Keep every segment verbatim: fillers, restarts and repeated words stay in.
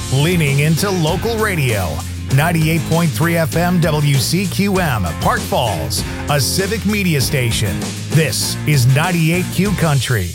leaning into local radio. ninety-eight point three F M W C Q M, Park Falls, a civic media station. This is ninety-eight Q Country.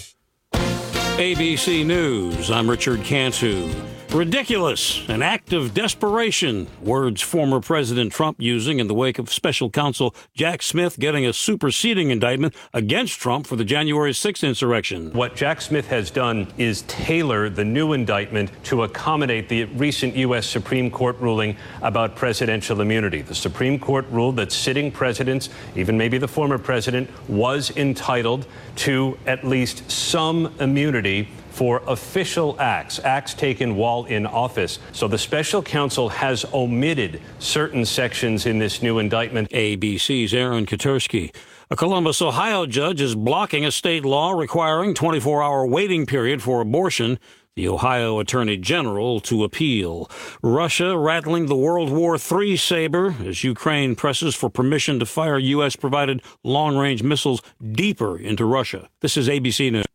A B C News, I'm Richard Cantu. Ridiculous, an act of desperation, words former President Trump using in the wake of special counsel Jack Smith getting a superseding indictment against Trump for the January sixth insurrection. What Jack Smith has done is tailor the new indictment to accommodate the recent U S Supreme Court ruling about presidential immunity. The Supreme Court ruled that sitting presidents, even maybe the former president, was entitled to at least some immunity for official acts, acts taken while in office. So the special counsel has omitted certain sections in this new indictment. A B C's Aaron Katersky. A Columbus, Ohio judge is blocking a state law requiring twenty-four hour waiting period for abortion. The Ohio Attorney General to appeal. Russia rattling the World War Three saber as Ukraine presses for permission to fire U S-provided long-range missiles deeper into Russia. This is A B C News.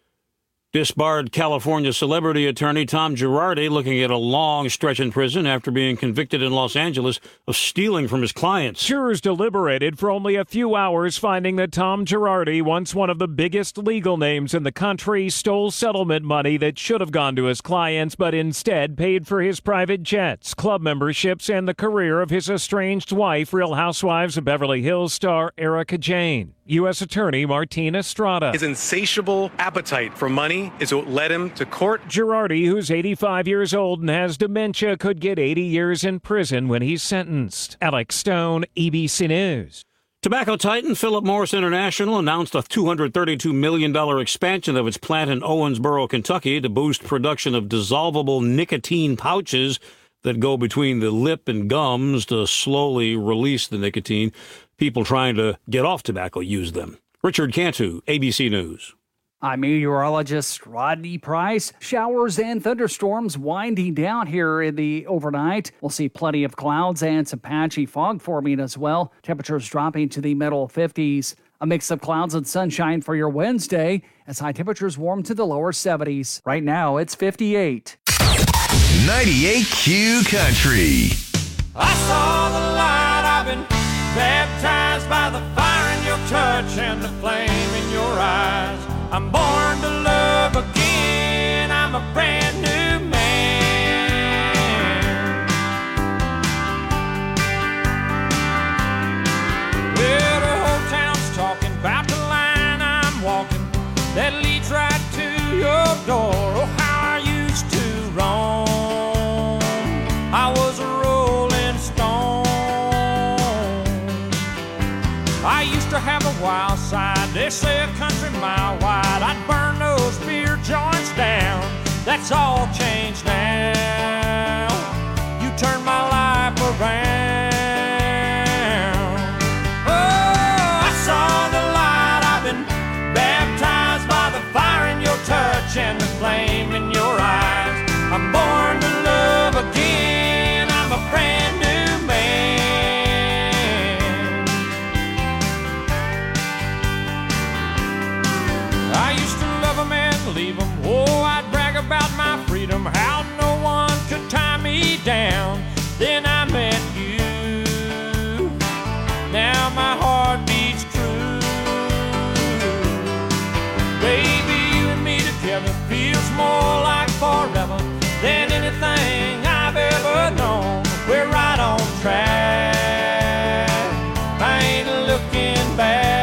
Disbarred California celebrity attorney Tom Girardi looking at a long stretch in prison after being convicted in Los Angeles of stealing from his clients. Jurors deliberated for only a few hours, finding that Tom Girardi, once one of the biggest legal names in the country, stole settlement money that should have gone to his clients, but instead paid for his private jets, club memberships, and the career of his estranged wife, Real Housewives of Beverly Hills star Erika Jayne. U S Attorney Martin Estrada. His insatiable appetite for money is what led him to court. Girardi, who's eighty-five years old and has dementia, could get eighty years in prison when he's sentenced. Alex Stone, A B C News. Tobacco titan Philip Morris International announced a two hundred thirty-two million dollars expansion of its plant in Owensboro, Kentucky, to boost production of dissolvable nicotine pouches that go between the lip and gums to slowly release the nicotine. People trying to get off tobacco use them. Richard Cantu, A B C News. I'm meteorologist Rodney Price. Showers and thunderstorms winding down here in the overnight. We'll see plenty of clouds and some patchy fog forming as well. Temperatures dropping to the middle fifties. A mix of clouds and sunshine for your Wednesday as high temperatures warm to the lower seventies. Right now, it's fifty-eight. ninety-eight Q Country. I saw the light, I've been baptized by the fire in your touch and the flame in your eyes. I'm born to love again, I'm a brand new man. Well, the whole town's talking about the line I'm walking that leads right to your door. Oh, how I used to roam, I was a rolling stone. I used to have a wild side, they say a country mile wide. I'd burn those beer joints down, that's all changed now. You turned my life around. Oh, I saw the light, I've been baptized by the fire in your touch and the flame in your eyes. I'm born to love again, I'm a brand new man. I used to love them and leave them. Oh, I'd brag about my freedom, how no one could tie me down. Then I met you, now my heart beats true. Baby, you and me together feels more like forever than anything I've ever known. We're right on track, I ain't looking back.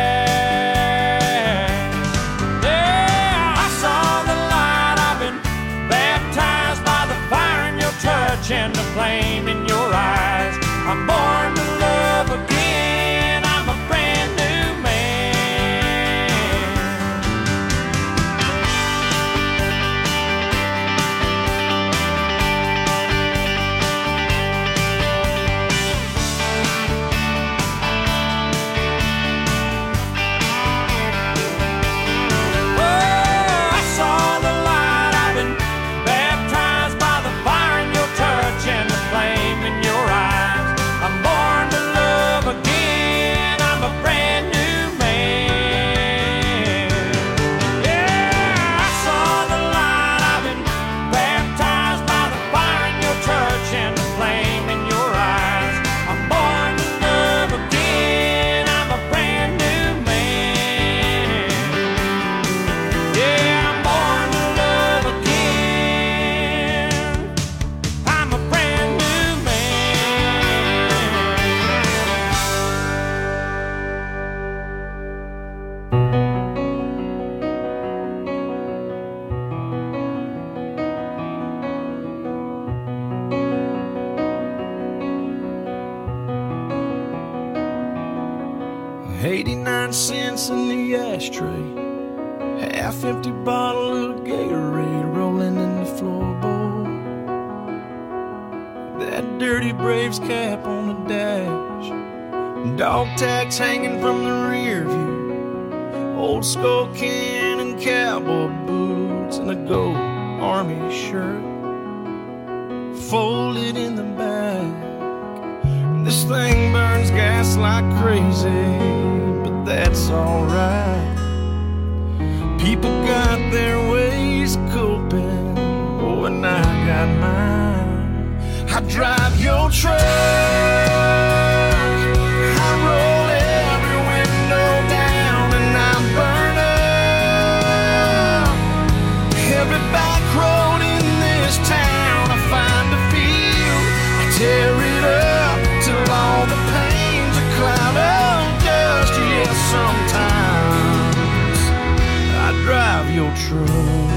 And the flame in your eyes. I'm born to love again, I'm a brand new man. Oh, I saw the light, I've been baptized by the fire in your touch and the flame eighty-nine cents in the ashtray, half empty bottle of Gatorade rolling in the floorboard. That dirty Braves cap on the dash, dog tags hanging from the rear view, old skull can and cowboy boots, and a gold army shirt folded in the back. This thing burns gas like crazy, but that's alright. People got their ways of coping, oh, and I got mine. I drive your truck, I roll every window down, and I burn up every back road in this town. I find a field, I tear it up till all the pain's a cloud of dust. Yeah, sometimes I drive your truck.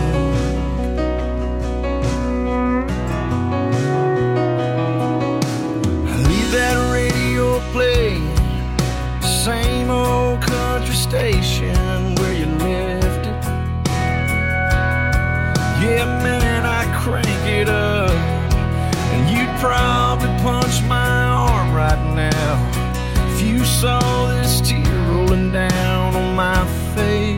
I leave that radio playing, the same old country station where you left it. Yeah, man, I crank it up, and you'd probably punch my arm right now if you saw this tear rolling down on my face.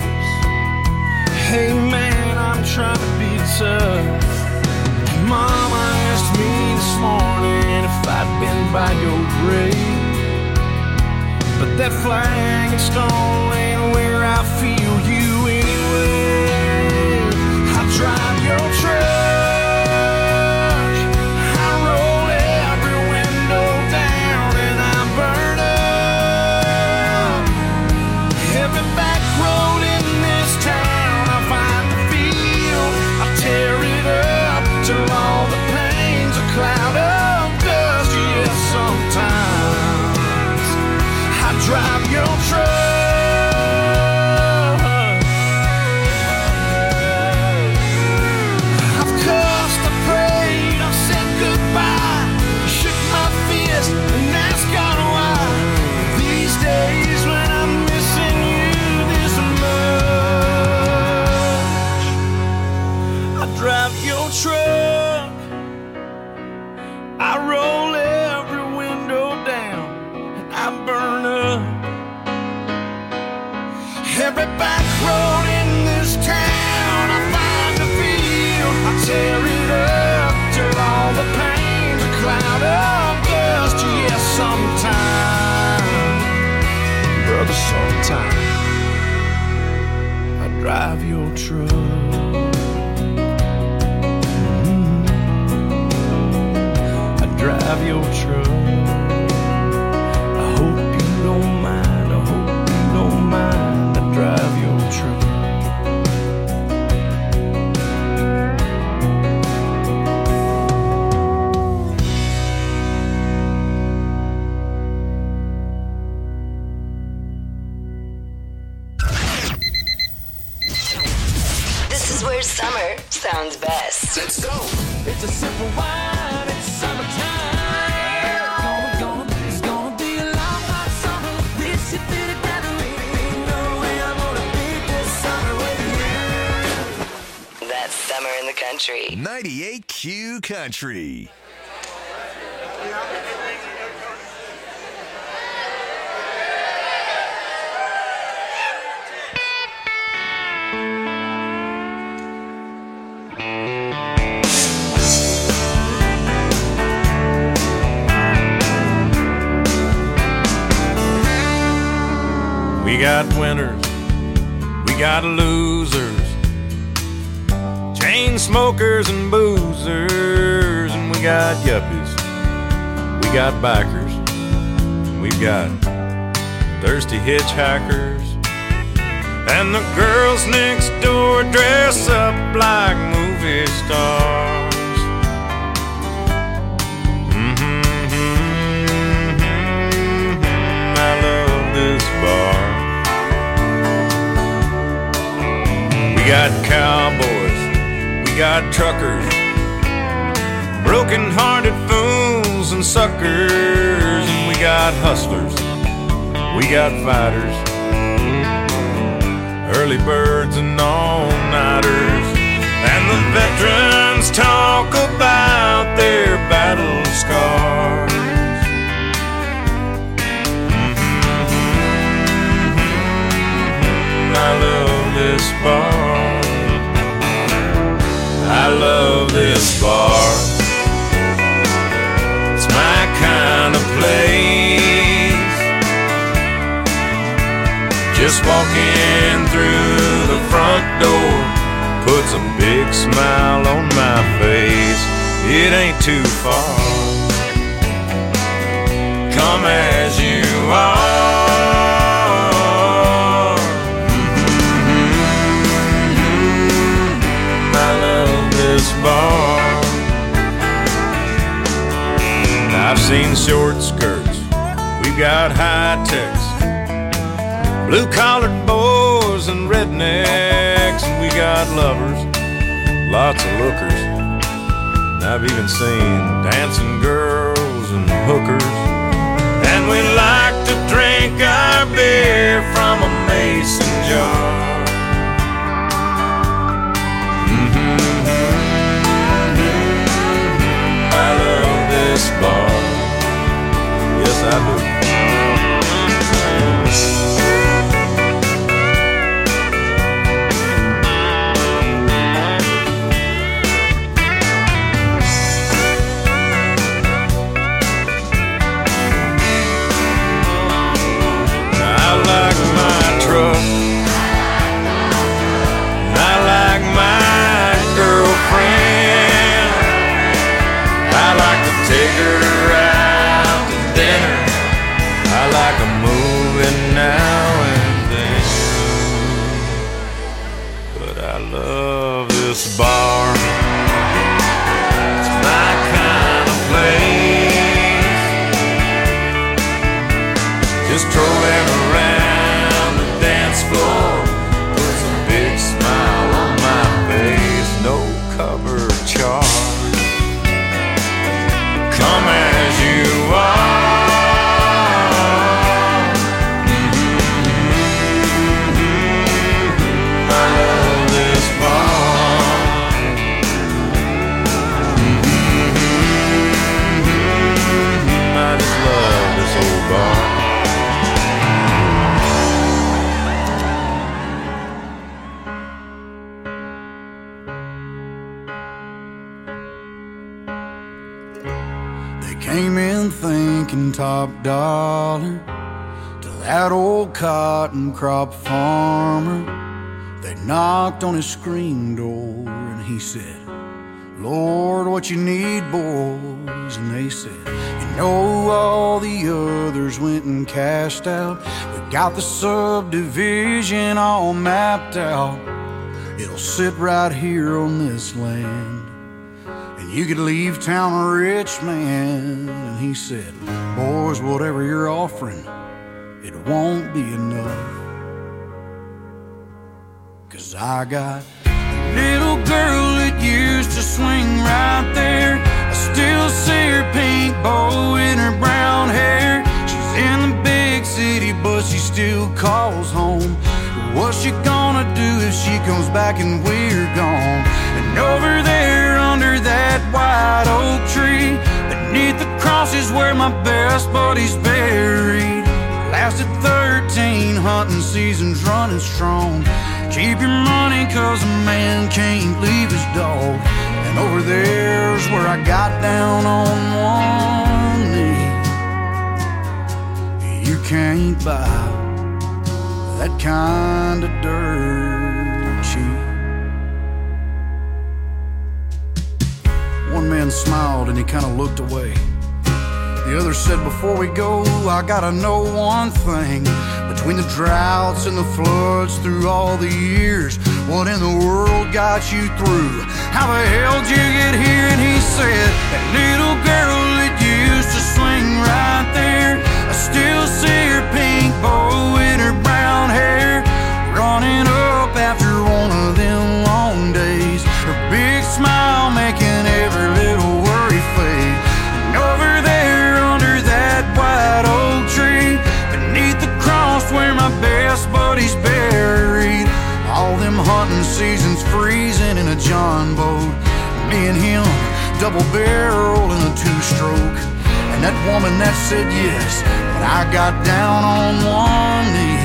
Hey man, I'm trying to be tough. Mama asked me this morning if I'd been by your grave, but that flag and stone ain't where I feel you anyway. I drive your truck, drive your truck. I've cussed, I prayed, I've said goodbye, shook my fist and asked God why. These days when I'm missing you this much, I drive your truck, I roll every window down, and I burn up every back road in this town. I find a field, I tear it up till all the pain's a cloud of dust. Yeah, sometime, brother, sometime I drive your truck. Mm-hmm. I drive your truck. I hope you don't mind, I hope you don't mind. Drive your truck. This is where summer sounds best. Let's go. It's a simple wine, it's summertime. Summer in the country. ninety-eight Q Country. We got winners, we got losers, chain smokers and boozers, and we got yuppies, we got bikers, and we've got thirsty hitchhikers, and the girls next door dress up like movie stars. Mm-hmm, mm-hmm, I love this bar. We got cowboys, we got truckers, broken-hearted fools and suckers, and we got hustlers, We got fighters, early birds and all-nighters, and the veterans talk about their battle scars. Mm-hmm. I love this bar. I love this bar. It's my kind of place. Just walking through the front door puts a big smile on my face. It ain't too far. Come as you are. Mm-hmm. I love this bar. I've seen short skirts, we've got high techs, blue-collared boys and rednecks, and we got lovers, lots of lookers. And I've even seen dancing girls and hookers. And we like to drink our beer from a mason jar. Mm-hmm. I love this bar. Yes, I do. Take her out to dinner. I like a movie now and then. But I love this bar. It's my kind of place. Just strolling around the dance floor puts a big smile on my face. No cover charge. Come as you are. Mm-hmm. I love this bar. Mm-hmm. I just love this old bar. Came in thinking top dollar to that old cotton crop farmer. They knocked on his screen door and he said, Lord, what you need, boys? And they said, you know all the others went and cashed out. We got the subdivision all mapped out. It'll sit right here on this land. You could leave town a rich man. And he said, boys, whatever you're offering, it won't be enough. Cause I got a little girl that used to swing right there. I still see her pink bow in her brown hair. She's in the big city, but she still calls home. What's she gonna do if she comes back and we're gone? And over there under that white oak tree, beneath the cross is where my best buddy's buried. Lasted thirteen hunting seasons running strong. Keep your money cause a man can't leave his dog. And over there's where I got down on one knee. You can't buy that kind of dirt cheap. One man smiled and he kind of looked away. The other said, before we go, I gotta know one thing. Between the droughts and the floods through all the years, what in the world got you through? How the hell did you get here? And he said, that little girl that used to swing right there, I still see her pink bow in her brown hair, running up after one of them long days. Her big smile making every little worry fade. And over there under that white oak tree, beneath the ocean's freezing in a John boat. Me and him, double barrel in a two-stroke. And that woman that said yes, but I got down on one knee.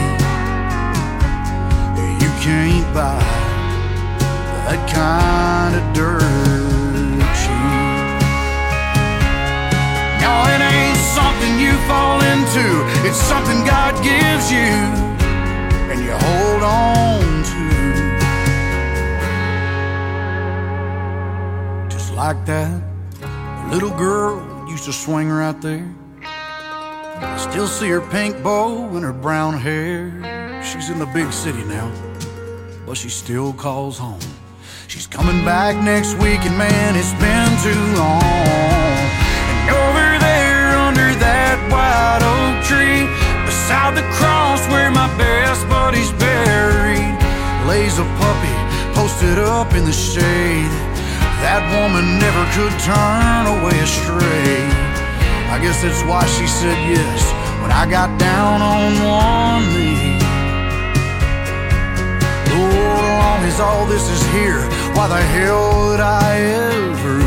You can't buy that kind of dirt cheap. No, it ain't something you fall into. It's something God gives you and you hold on to. Just like that little girl used to swing right there. I still see her pink bow and her brown hair. She's in the big city now, but she still calls home. She's coming back next week, and man, it's been too long. And over there under that white oak tree, beside the cross where my best buddy's buried, lays a puppy posted up in the shade. That woman never could turn away astray. I guess that's why she said yes when I got down on one knee. Lord, as long as all this is here, why the hell would I ever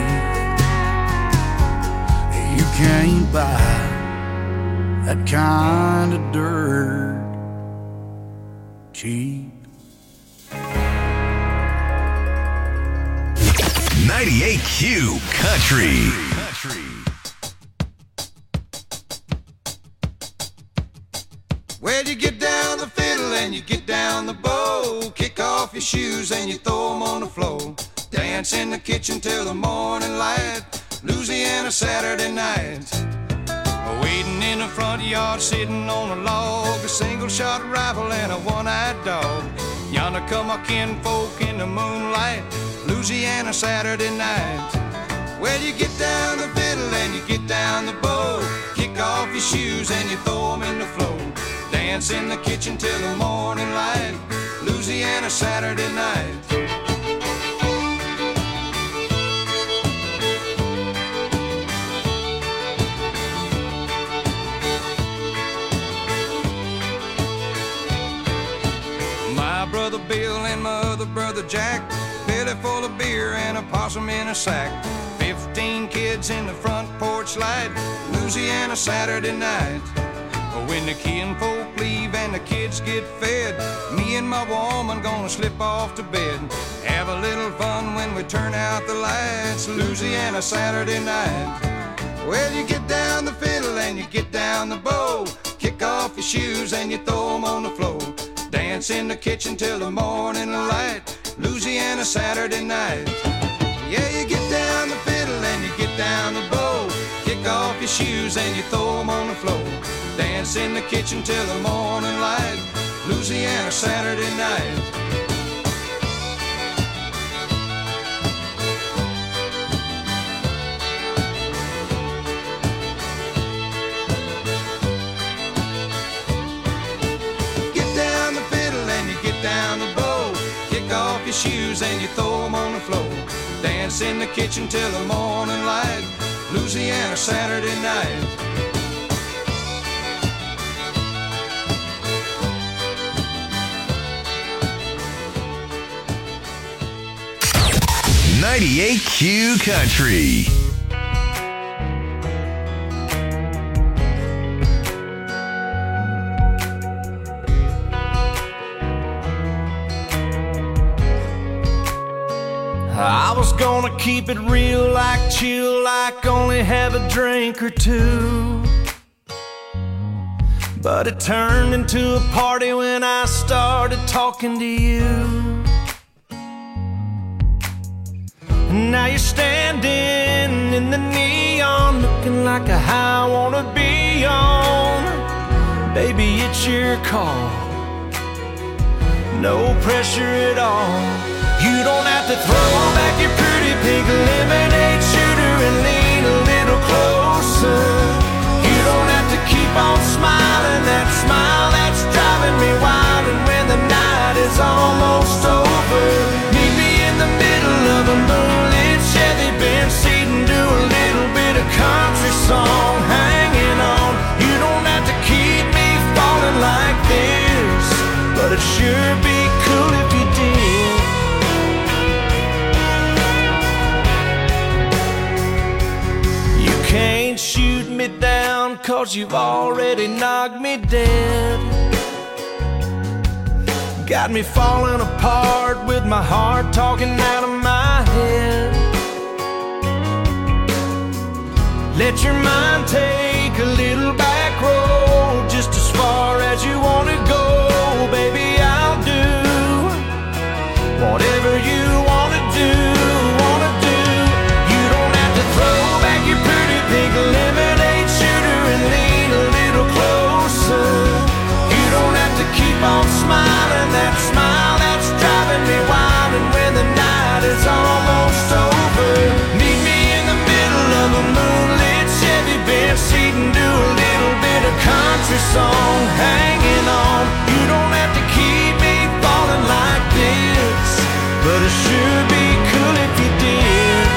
leave? You can't buy that kind of dirt cheap. ninety-eight Q Country. Well, you get down the fiddle and you get down the bow, kick off your shoes and you throw them on the floor, dance in the kitchen till the morning light, Louisiana Saturday night. Waiting in the front yard, sitting on a log, a single shot rifle and a one-eyed dog. Yonder come our kinfolk in the moonlight, Louisiana Saturday night. Well, you get down the fiddle and you get down the bow, kick off your shoes and you throw them in the floor, dance in the kitchen till the morning light, Louisiana Saturday night. My brother Bill and my other brother Jack, belly full of beer and a possum in a sack, fifteen kids in the front porch light, Louisiana Saturday night. When the kinfolk leave and the kids get fed, me and my woman gonna slip off to bed, have a little fun when we turn out the lights, Louisiana Saturday night. Well, you get down the fiddle and you get down the bow, kick off your shoes and you throw them on the floor, dance in the kitchen till the morning light, Louisiana Saturday night. Yeah, you get down the fiddle and you get down the bow, kick off your shoes and you throw them on the floor, dance in the kitchen till the morning light, Louisiana Saturday night. Get down the fiddle and you get down the bow, kick off your shoes and you throw them on the floor, dance in the kitchen till the morning light, Louisiana Saturday night. ninety-eight Q Country. I was gonna keep it real, like chill, like only have a drink or two, but it turned into a party when I started talking to you. Now you're standing in the neon, looking like a high I wanna be on. Baby, it's your call, no pressure at all. You don't have to throw back your pretty pink lemonade shooter and lean a little closer. You don't have to keep on smiling, that smile that's driving me wild. And when the night is almost over, meet me in the middle of a moonlit Chevy Benz seat and do a little bit of country song, hanging on. You don't have to keep me falling like this, but it'd sure be cool if you did. down, 'cause you've already knocked me dead. Got me falling apart with my heart talking out of my head. Let your mind take a little back road, just as far as you want to go. Baby, I'll do whatever you want to do, want to do. You don't have to throw back your pretty pink lemonade shooter and lean a little closer. You don't have to keep on smiling, that smile that's driving me wild. And when the night is almost over, meet me in the middle of a moonlit Chevy bench seat and do a little bit of country song, hanging on. You don't have to keep me falling like this, but it sure be cool if you did.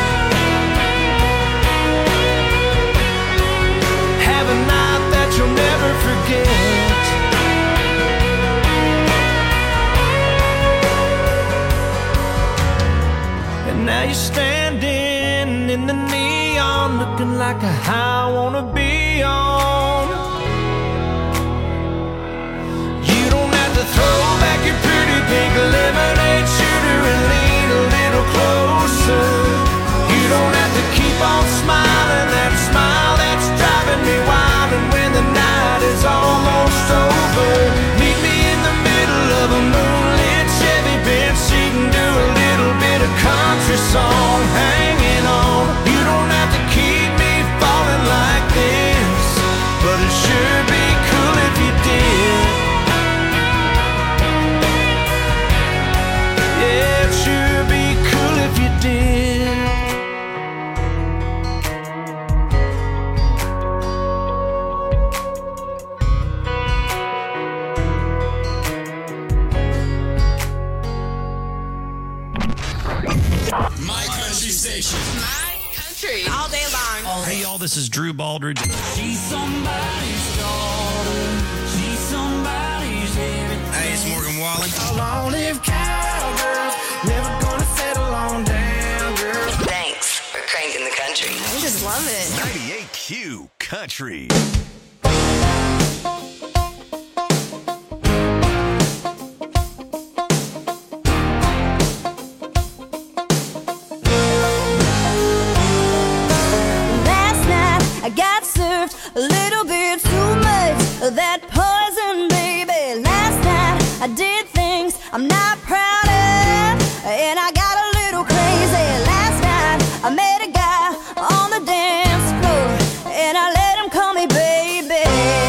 Have a night that you'll never forget. And now you're standing in the neon, looking like a high I wanna be on. You don't have to throw back your pretty pink lemonade shooter and lean a little closer. You don't have to keep on smiling, that smile that's driving me wild. And when the night is almost over, meet me in the middle of a moonlit Chevy bench seat and do a little bit of country song, hanging on. You don't have to keep me falling like this, but it sure be cool if you did. Yeah, it sure be cool if you did. My country station. My country. All day long. Hey, y'all, this is Drew Baldridge. She's somebody's daughter. She's somebody's everything. Hey, it's Morgan Wallen. Long live cowgirls, never gonna settle on down, girl. Thanks for cranking the country. I just love it. ninety-eight Q Country. Last night I got served a little bit too much of that poison, baby. Last night I did things I'm not proud of, and I got a little crazy. Last night I met a guy on the dance floor, and I let him call me baby.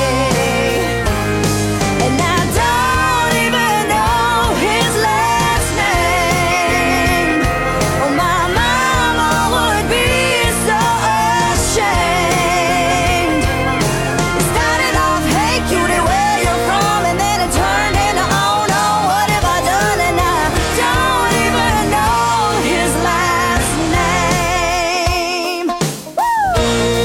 And I don't even know his last name. Oh, my mama would be so ashamed. It started off, hey cutie, where you from? And then it turned into, oh no, what have I done? And I don't even know his last name. Woo!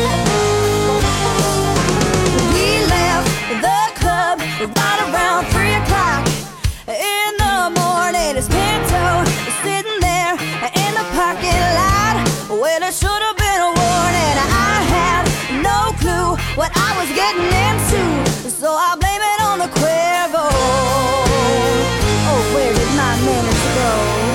We left the club right around three o'clock in the morning. His Pinto is sitting there in the parking lot. Well, it should have been a warning. I had no clue what I was getting into, so I blame it on the Cuervo. Oh, where did my minutes go?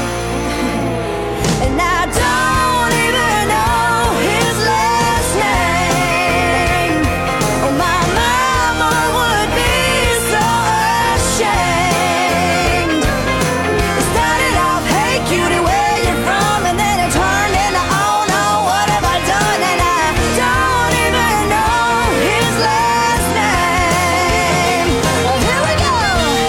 And I don't even know his last name. Oh, my mama would be so ashamed. It started off, hey cutie, where you from? And then it turned into, oh no, what have I done? And I don't even know his last name. Well, here we go.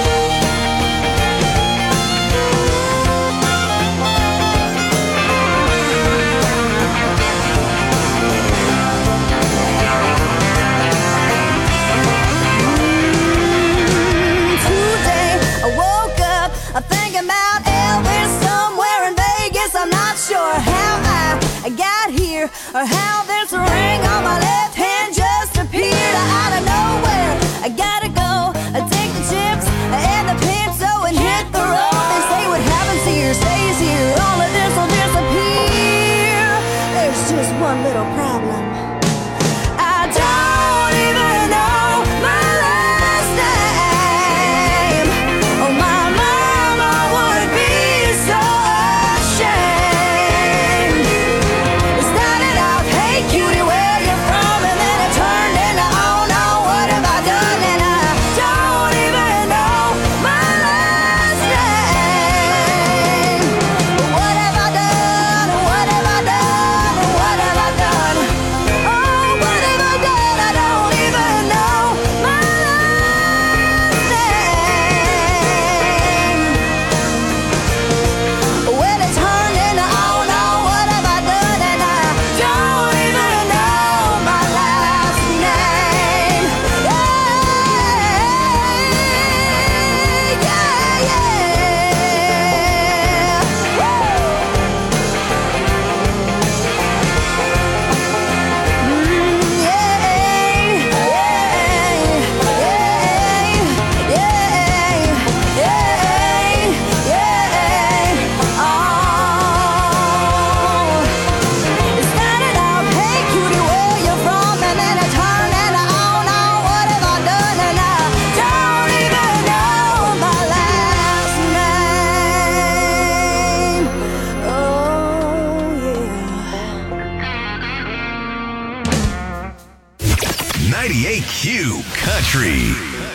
Today I woke up thinking about Elvis somewhere in Vegas. I'm not sure how I got here or how this ring on my left hand just appeared out of nowhere. I gotta go take the chips and the Pinto and hit the road. They say what happens here stays here. All of this will disappear. There's just one little problem. I don't even Q Country.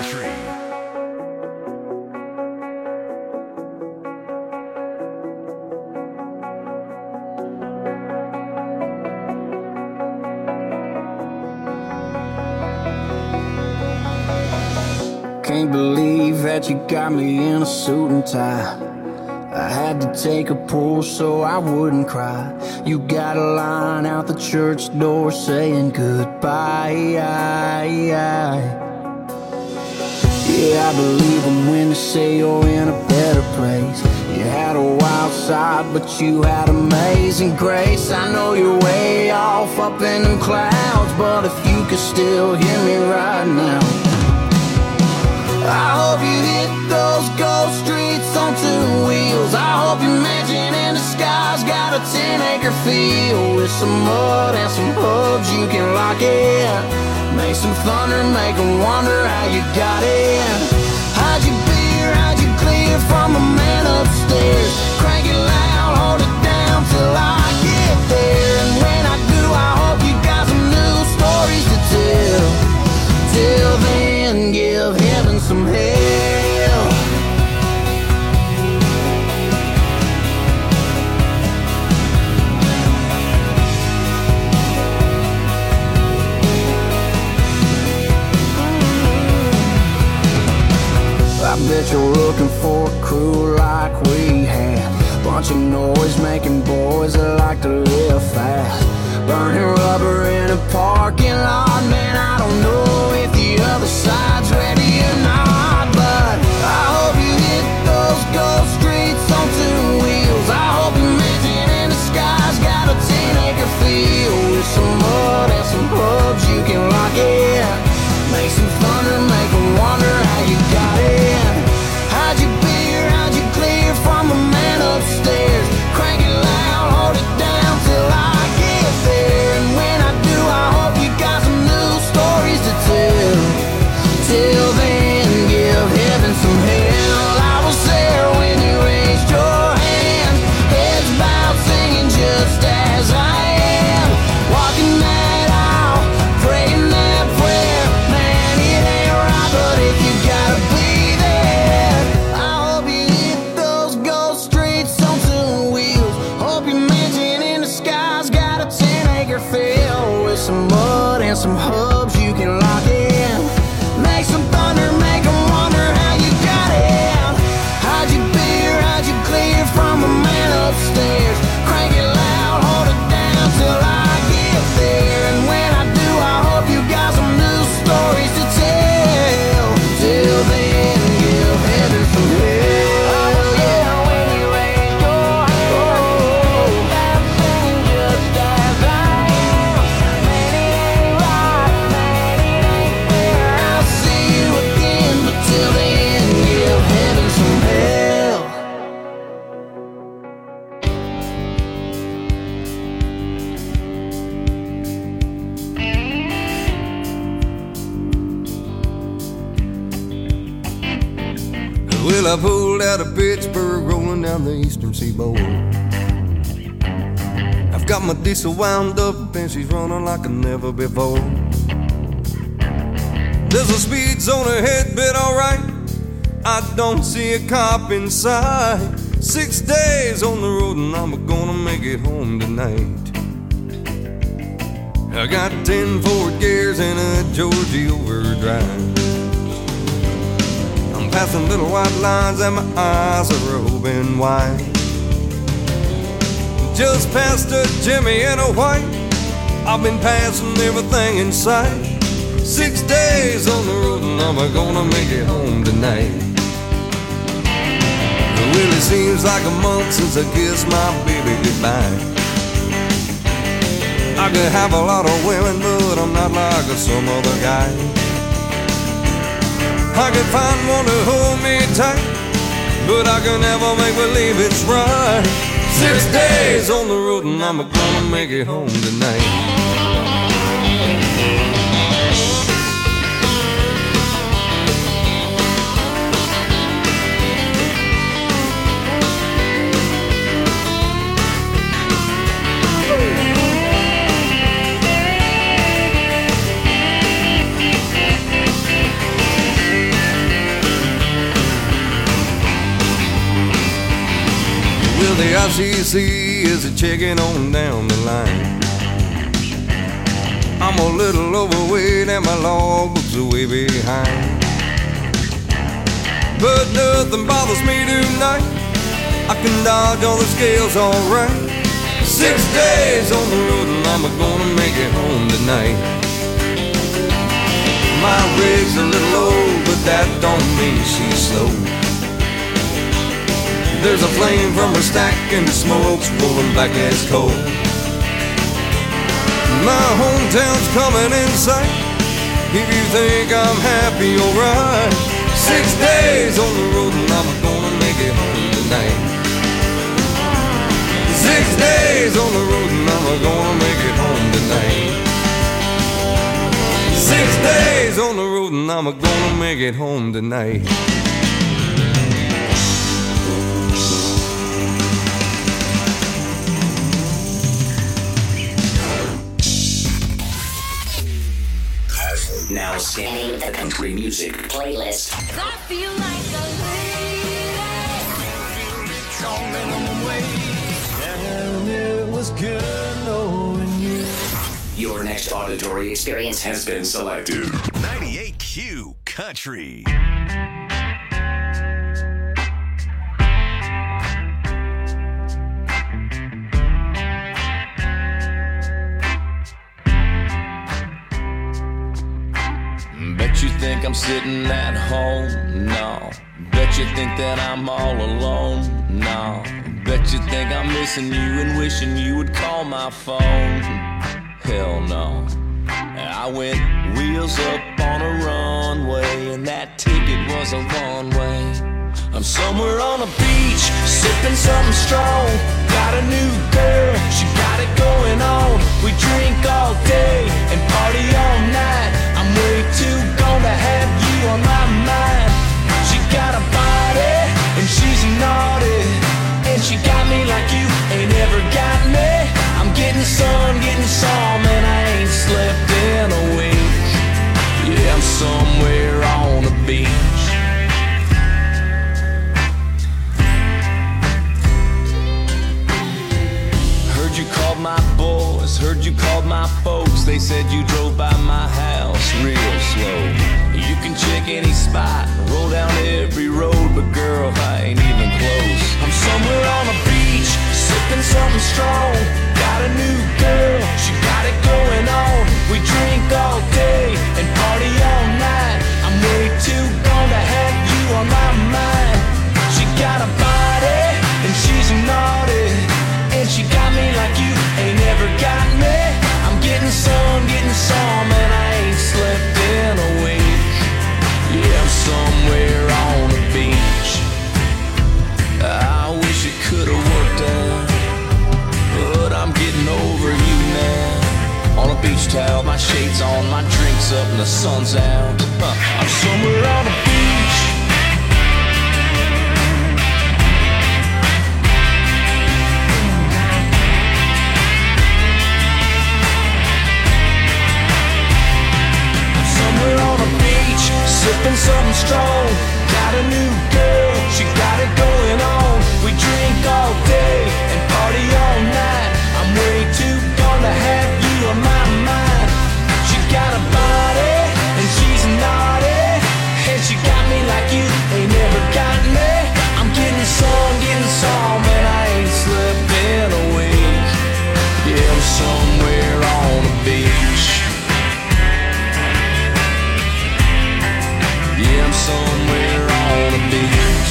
Can't believe that you got me in a suit and tie. I had to take a pull so I wouldn't cry. You got a line out the church door saying goodbye. Yeah, I believe them when they say you're in a better place. You had a wild side, but you had amazing grace. I know you're way off up in them clouds, but if you could still hear me right now, I hope you hit those ghost streets on two wheels. I hope your mansion in the sky's got a ten acre field with some mud and some hubs you can lock in. Make some thunder, make them wonder how you got in. Hide your beer, hide your clear from a man upstairs. Crank it loud, hold it down till I get there. And when I do, I hope you got some new stories to tell. Till then, give heaven some hell. I bet you're looking for a crew like we had. Bunch of noise making boys that like to live fast. Burning rubber in a parking lot. Man, I don't know if the other side's ready or not, but I hope you hit those ghost streets on two wheels. I hope your mansion in the sky's got a ten acre field with some mud and some hubs you can lock in. Make some thunder, make them wonder how you got in. Hide your beer, hide your clear from a man upstairs. Crank it loud, hold it down till I get there. And when I do, I hope you got some new stories to tell. Till then, give heaven some hell. I was there when you raised your hand, heads bowed, singing just as I am. Walking that aisle, praying that prayer. Man, it ain't right, but if you gotta be there, I hope you hit those ghost streets on two wheels. Hope your mansion in the sky's got a ten acre field with some mud and some hubs you can lock in. Make some thunder, make them wonder how you got in. Hide your beer, hide your clear from a man upstairs. Crank it loud, hold it down till I get there. And when I do, I hope you got some new stories to tell. Till then, give heaven some hell. Oh yeah, when you raise your hand, I'm singing just as I am. Man, it ain't right, man, it ain't fair. I'll see you again, but till then, give heaven some hell. Well, I pulled out of Pittsburgh, rolling down the eastern seaboard. I've got my diesel wound up and she's running like never before. There's a speed zone ahead, but alright, I don't see a cop inside. Six days on the road and I'm gonna make it home tonight. I got ten Ford gears and a Georgie overdrive. I'm passing little white lines and my eyes are open wide. Just past a Jimmy and a white, I've been passing everything in sight. Six days on the road and I'm gonna make it home tonight. Well, it seems like a month since I kissed my baby goodbye. I could have a lot of women, but I'm not like some other guy. I could find one to hold me tight, but I can never make believe it's right. Six days on the road and I'm gonna make it home tonight. she sees as a checking on down the line. I'm a little overweight and my logbook's way behind. But nothing bothers me tonight. I can dodge all the scales alright. Six days on the road and I'm gonna make it home tonight. My rig's a little low, but that don't mean she's slow. There's a flame from her stack and the smoke's rolling back as coal. My hometown's coming in sight. If you think I'm happy, alright. Six days on the road and I'm gonna make it home tonight. Six days on the road and I'm gonna make it home tonight. Six days on the road and I'm gonna make it home tonight. Now scanning the country music playlist. I feel like a And it was good knowing you. Your next auditory experience has been selected. ninety-eight Q Country. Bet you think I'm sitting at home? No. Bet you think that I'm all alone? No. Bet you think I'm missing you and wishing you would call my phone? Hell no. I went wheels up on a runway and that ticket was a one-way. I'm somewhere on a beach, sipping something strong. Got a new girl, she got it going on. We drink all day and party all night. I'm way too gone to have you on my mind. She got a body and she's naughty, and she got me like you ain't ever got me. I'm getting sun, getting some, and I ain't slept in a week. Yeah, I'm somewhere on the beach. Heard you called my boys, heard you called my folks. They said you drove by my house real slow. You can check any spot, roll down every road, but girl, I ain't even close. I'm somewhere on a beach, sipping something strong. Got a new girl, she got it going on. We drink all day and party all night. I'm way too gone to have you on my mind. She got a body and she's naughty, and she got me like you ain't ever got me. I'm getting some, getting some, and I ain't slept in a week. Yeah, I'm somewhere on the beach. I wish it could've worked out, but I'm getting over you now. On a beach towel, my shades on, my drinks up, and the sun's out. Huh. I'm somewhere on the beach. Somewhere on a beach, sipping something strong. Got a new girl, she got it going on. We drink all day and party all night. I'm way too gone to have you on my mind. She got a body and she's naughty, and she got me like you ain't never got me. I'm getting some, getting some, and I ain't slept in a week. Yeah, I'm somewhere on the beach. Yeah, I'm somewhere on the beach.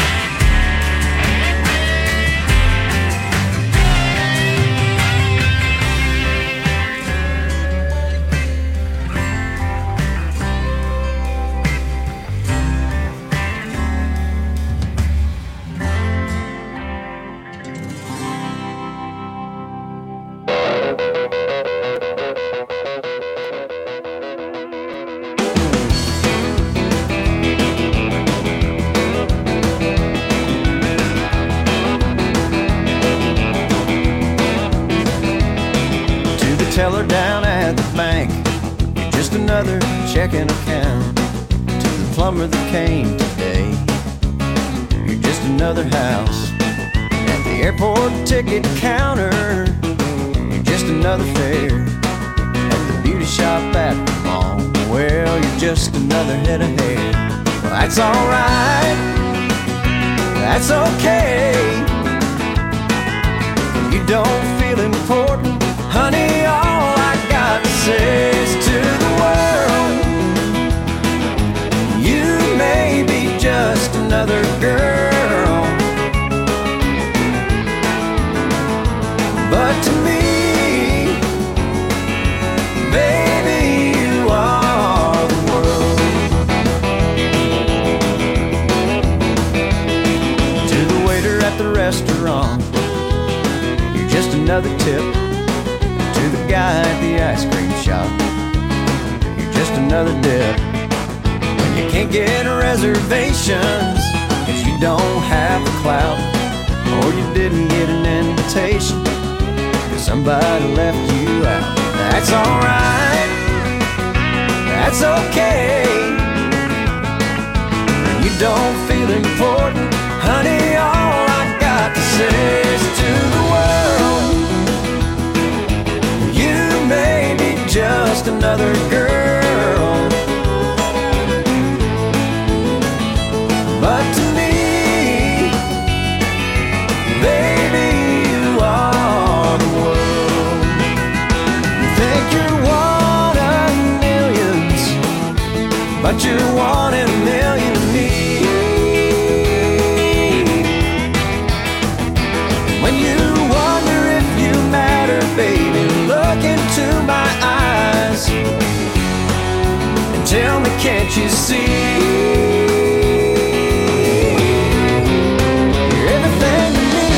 Teller down at the bank, you're just another checking account. To the plumber that came today, you're just another house. And the the airport ticket counter, you're just another fare. At the beauty shop at the mall, well, you're just another head of hair. Well, that's alright, that's okay. You don't feel important, honey, all I got to say is to the world, you may be just another girl, but to me, baby, you are the world. To the waiter at the restaurant, you're just another tip. To the guy at the ice cream shop, you're just another dip. When you can't get reservations, cause you don't have the clout, or you didn't get an invitation, cause somebody left you out. That's alright, that's okay. You don't feel important, honey, all I got to say is to the world, you may be just another girl, but to me, baby, you are the world. You think you're one of millions, but you're one in a million to me. When you wonder if you matter, baby, look into my eyes and tell me, can't you see? You're everything to me.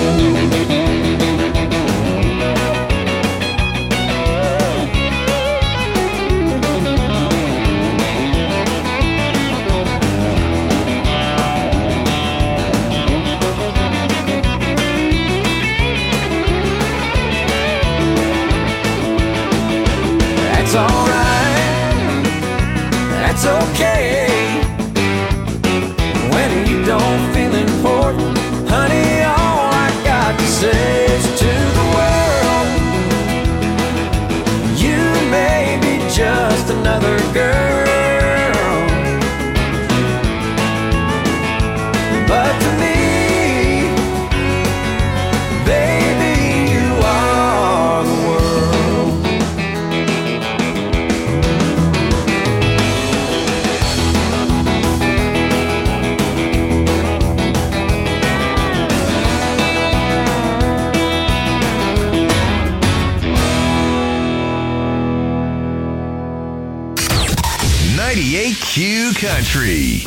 That's alright, that's okay. When you don't feel important, honey, all I got to say is to the world, you may be just another girl, but to me, baby, you are the world. ninety-eight Q Country.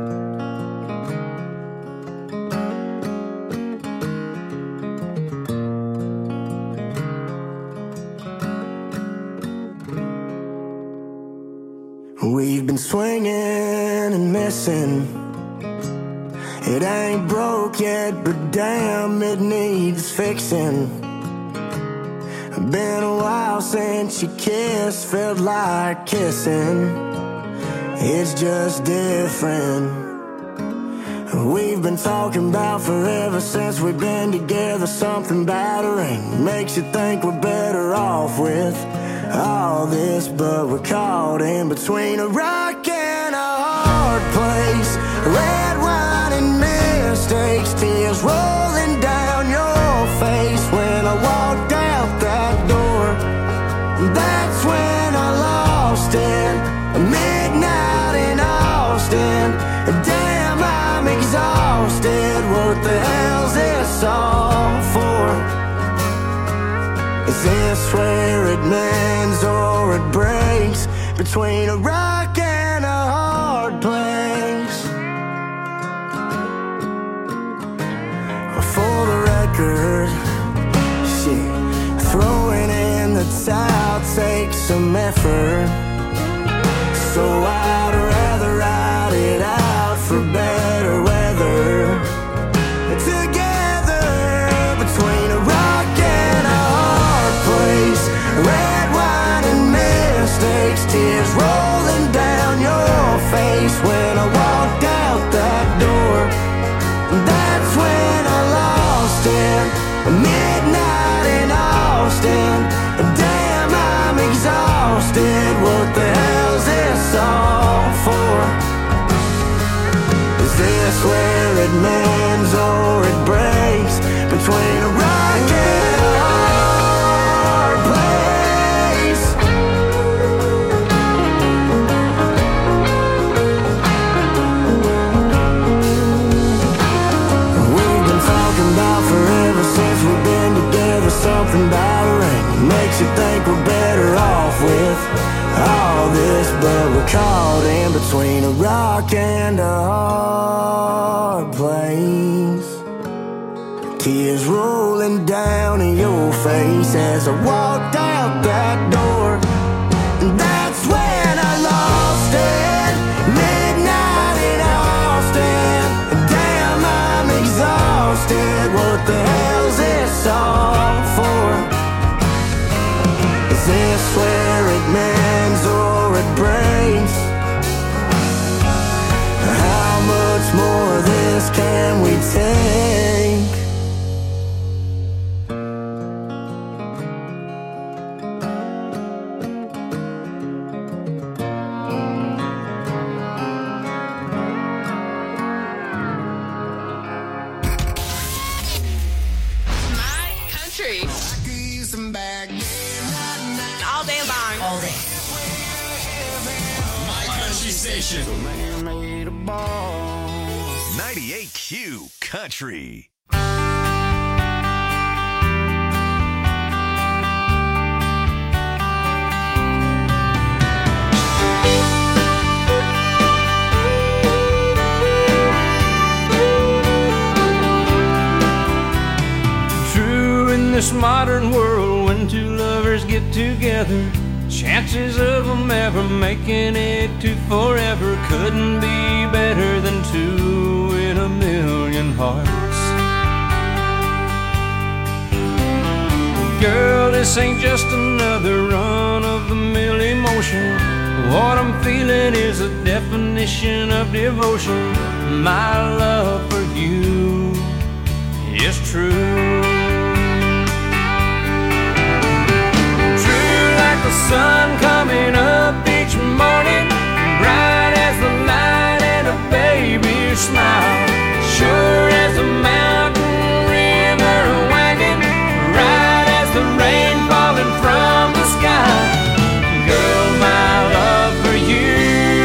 We've been swinging and missing. It ain't broke yet, but damn, it needs fixing. Been a while since you kissed, felt like kissing. It's just different. We've been talking about forever since we've been together. Something battering makes you think we're better off with all this, but we're caught in between a rock and a hard place. Red wine and mistakes, tears rolling down your face. When I walked out that door, that's when I lost it. Midnight in Austin, damn, I'm exhausted. What the hell's this all for? Is this where it mends or it breaks? Between a rock and a hard place. For the record, shit, throwing in the towel takes some effort. So I'd rather ride it out for better weather. Together between a rock and a hard place. Red wine and mistakes, tears rolling down your face. When I walked out that door, that's when I lost it. it mends or it breaks between a rock and a hard place. We've been talking about forever since we've been together. Something about a ring makes you think we're better off with all this, but we're caught in between a rock and a hard place. Tears rolling down in your face as I walked out that door. And that's when I lost it. Midnight in Austin. Damn, I'm exhausted. What the hell's this all for? Is this where it mends or it breaks? How much more of this can we take? My country. All day long. All day. My country station. ninety-eight Q Country. True in this modern world, when two lovers get together, chances of them ever making it to forever couldn't be better than two in a million hearts. Girl, this ain't just another run-of-the-mill emotion. What I'm feeling is a definition of devotion. My love for you is true. The sun coming up each morning, bright as the light and a baby's smile, sure as a mountain river wagon, right as the rain falling from the sky. Girl, my love for you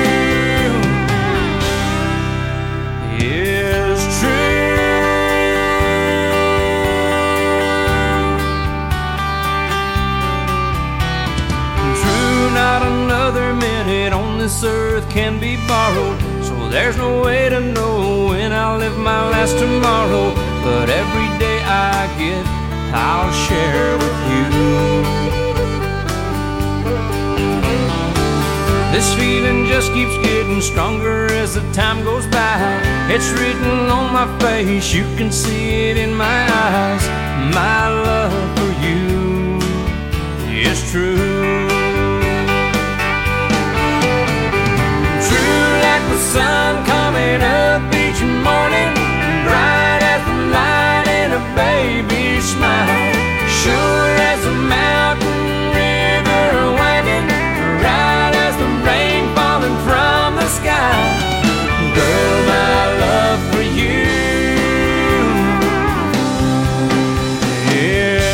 is true. Not another minute on this earth can be borrowed, so there's no way to know when I'll live my last tomorrow. But every day I get, I'll share with you. This feeling just keeps getting stronger as the time goes by. It's written on my face, you can see it in my eyes. My love for you is true. The sun coming up each morning, bright as the light and a baby's smile, sure as a mountain river winding, right as the rain falling from the sky. Girl, my love for you is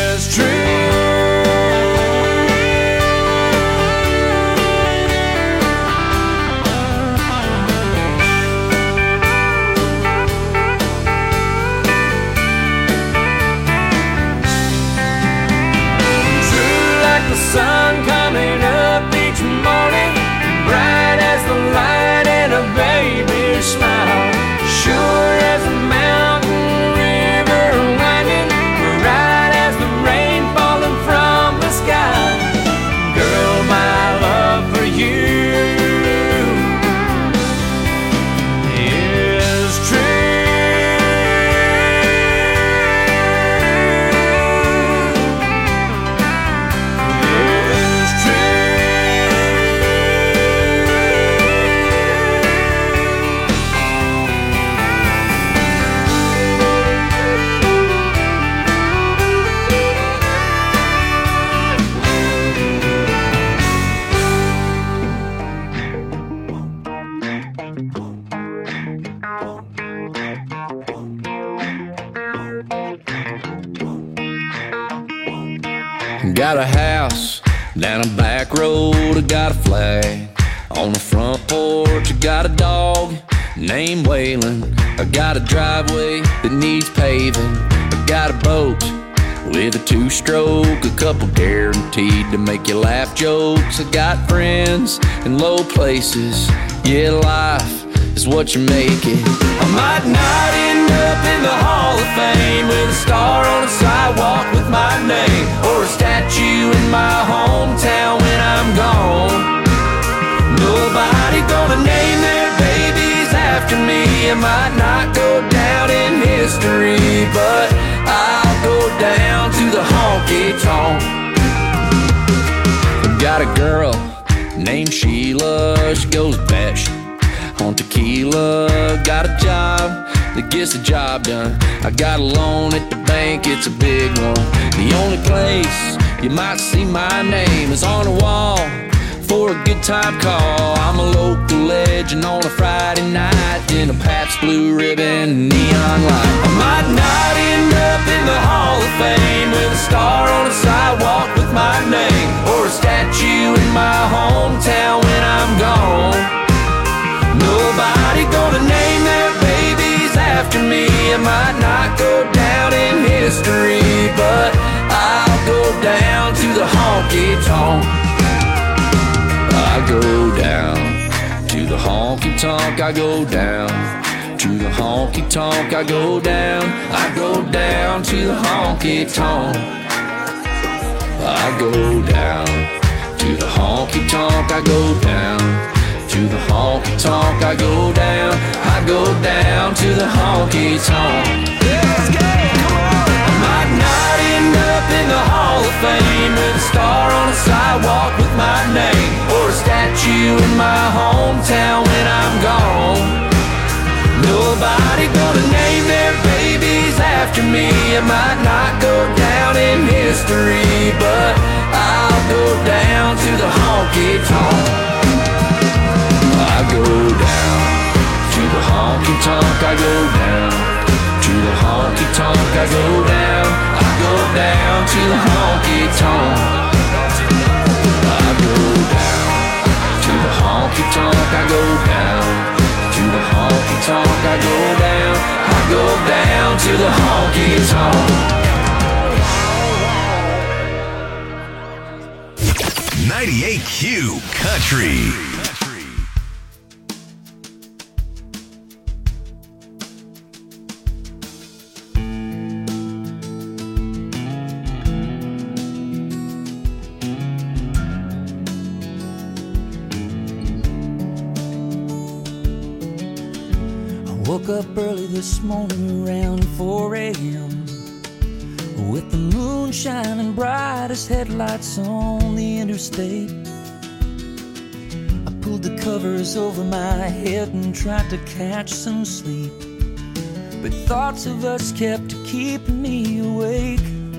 Got a house down a back road, I got a flag on the front porch. I got a dog named Waylon. I got a driveway that needs paving. I got a boat with a two-stroke, a couple guaranteed to make you laugh jokes. I got friends in low places. Yeah, life is what you make it. I might not end up in the Hall of Fame with a star on a sidewalk with my name, or a statue in my hometown when I'm gone. Nobody gonna name their babies after me. I might not go down in history, but I'll go down to the honky-tonk. I've got a girl named Sheila. She goes batshit on tequila. Got a job that gets the job done. I got a loan at the bank, it's a big one. The only place you might see my name is on the wall for a good time call. I'm a local legend on a Friday night in a Pabst Blue Ribbon neon light. I might not end up in the Hall of Fame with a star on a sidewalk with my name, or a statue in my hometown when I'm gone. Nobody gonna name their babies after me. I might not go down in history, but I'll go down to the honky-tonk. I go down to the honky-tonk. I go down to the honky-tonk. I go down. I go down to the honky-tonk. I go down to the honky-tonk. I go down to the honky-tonk. I go down. I go down to the honky-tonk. Let's go, come on. I might not end up in the Hall of Fame with a star on a sidewalk with my name, or a statue in my hometown when I'm gone. Nobody gonna name their babies after me. I might not go down in history, but I'll go down to the honky-tonk. I go down to the honky-tonk. I go down to the honky-tonk. I go down. I go down to the honky-tonk. I go down to the honky-tonk. I go down to the honky-tonk. I go down. I go down to the honky-tonk. ninety-eight Q Country. Woke up early this morning around four a.m. with the moon shining bright as headlights on the interstate. I pulled the covers over my head and tried to catch some sleep, but thoughts of us kept keeping me awake.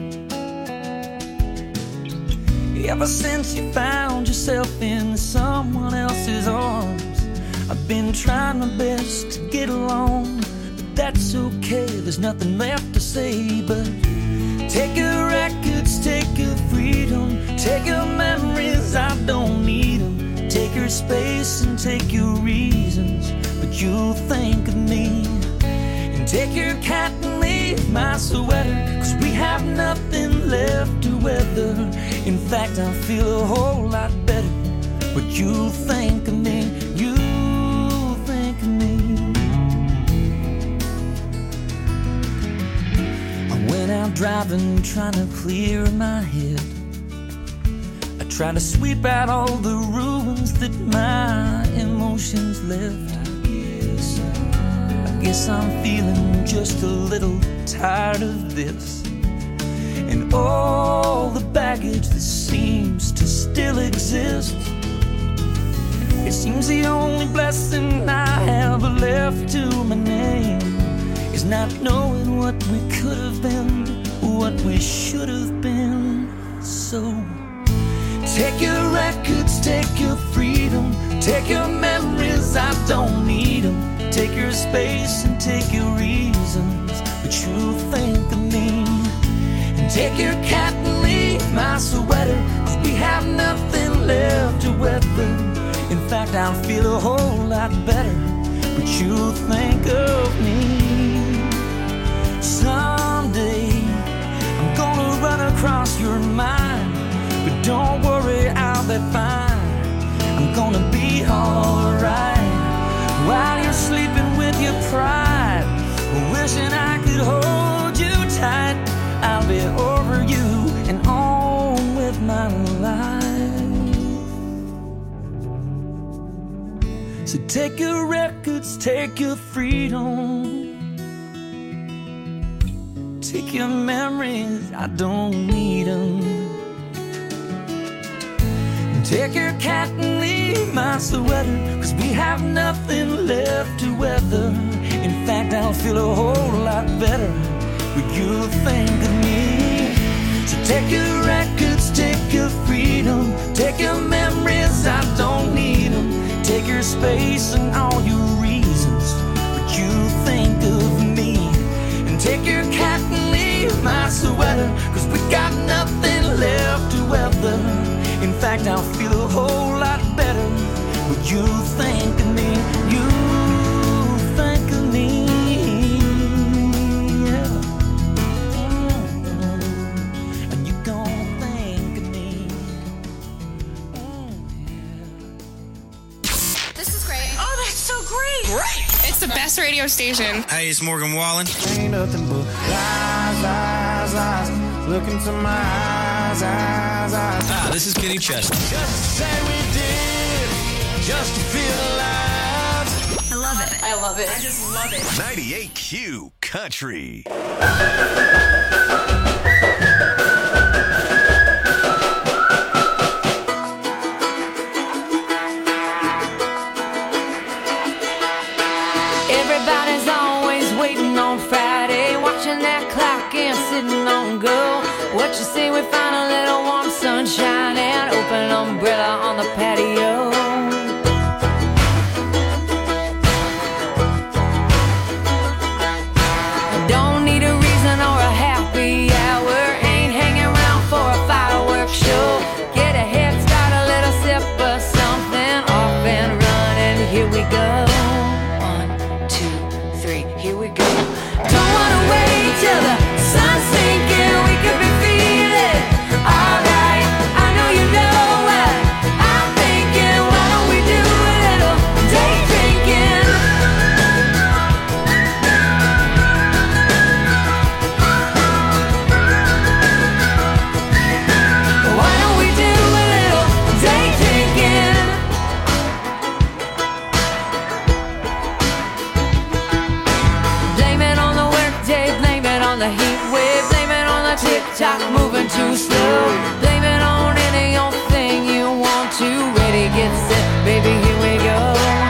Ever since you found yourself in someone else's arms, I've been trying my best to get along, but that's okay, there's nothing left to say. But take your records, take your freedom, take your memories, I don't need them. Take your space and take your reasons, but you'll think of me. And take your cat and leave my sweater, cause we have nothing left to weather. In fact, I feel a whole lot better, but you'll think of me. You out driving, trying to clear my head. I try to sweep out all the ruins that my emotions left. I guess, I guess I'm feeling just a little tired of this, and all the baggage that seems to still exist. It seems the only blessing I have left to my name is not knowing what we could have been, what we should have been. So take your records, take your freedom, take your memories, I don't need them. Take your space and take your reasons, but you'll think of me. And take your cat and leave my sweater, 'cause we have nothing left to weather. In fact, I'll feel a whole lot better, but you'll think of me. Someday I'm gonna run across your mind, but don't worry, I'll be fine. I'm gonna be alright while you're sleeping with your pride, wishing I could hold you tight. I'll be over you and on with my life. So take your records, take your freedom, take your memories, I don't need them. Take your cat and leave my sweater, 'cause we have nothing left to weather. In fact, I'll feel a whole lot better when you think of me. So take your records, take your freedom, take your memories, I don't need them. Take your space and all your reasons, but you think of me. And take your cat and leave my sweater, 'cause we got nothing left to weather. In fact, I'll feel a whole lot better when you think of me. You think of me, yeah. Mm-hmm. And you gonna think of me. Mm-hmm. This is great. Oh, that's so great. Great. It's the best radio station. Hey, it's Morgan Wallen. Ain't nothing but lies, lies, lies. Look into my eyes, eyes, eyes. Ah, this is Kenny Chesney. Just to say we did, just to feel alive. I love it. I love it. I just love it. ninety-eight Q Country. Everybody's always waiting on Friday, watching that clock and sitting on go. What you say we find a little warm sunshine and open umbrella on the patio. Don't need a reason or a happy hour, ain't hanging around for a fireworks show. Get a head start, a little sip of something, off and running, here we go. Here we go. Don't wanna wait till the sun's sinking. We could be feeling alright. I know you know what I'm thinking. Why don't we do a little day drinking? Why don't we do a little day drinking? The heat wave, blame it on the tick-tock moving too slow. Blame it on any old thing you want to. Ready, get set, baby, here we go.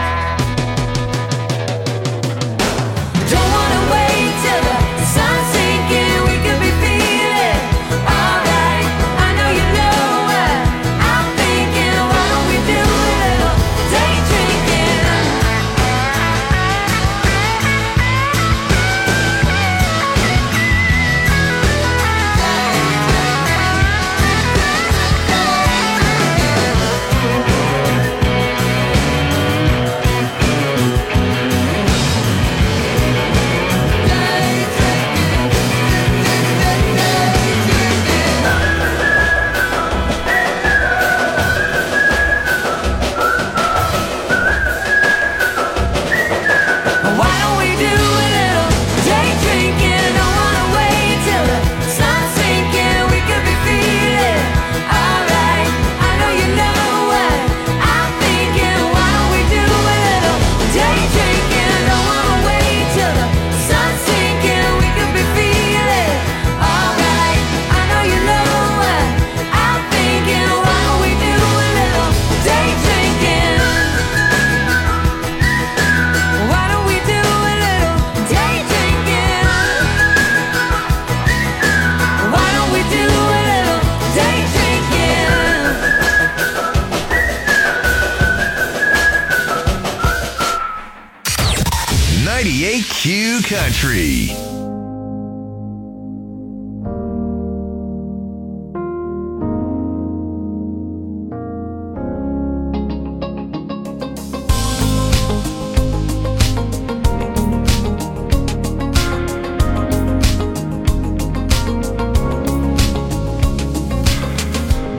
Don't wanna wait till the sun's sinking. We could be feeling alright. I know you know what I'm thinking. Why don't we do a little day drinking? ninety-eight Q Country.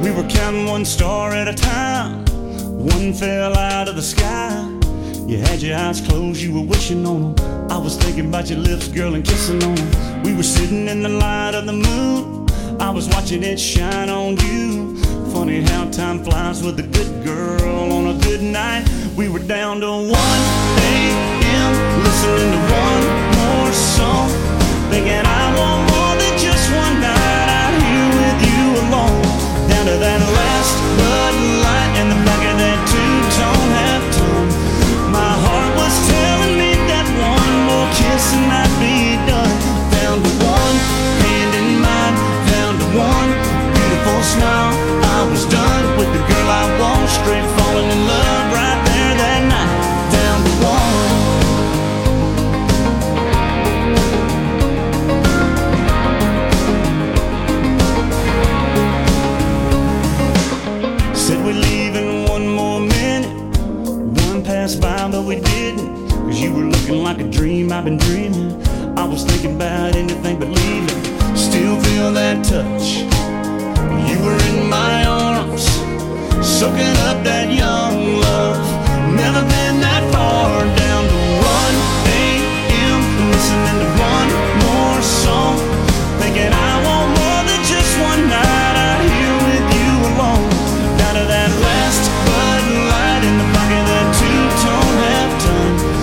We were counting one star at a time. One fell out of the sky. You had your eyes closed, you were wishing on them. I was thinking about your lips, girl, and kissing on them. We were sitting in the light of the moon. I was watching it shine on you. Funny how time flies with a good girl on a good night. We were down to one a m listening to one more song, thinking I want more than just one night out here with you alone. Down to that last Bud Light in the back of that two-tone half-tone. My heart was telling me that one more kiss and I'd be done. Down to one hand in mine, down to one beautiful smile. I was done with the girl I want, straight falling in love right there that night. Down to one. Said we'd leave in one more minute. One passed by but we didn't, cause you were looking like a dream I've been dreaming. I was thinking about anything but leaving. Still feel that touch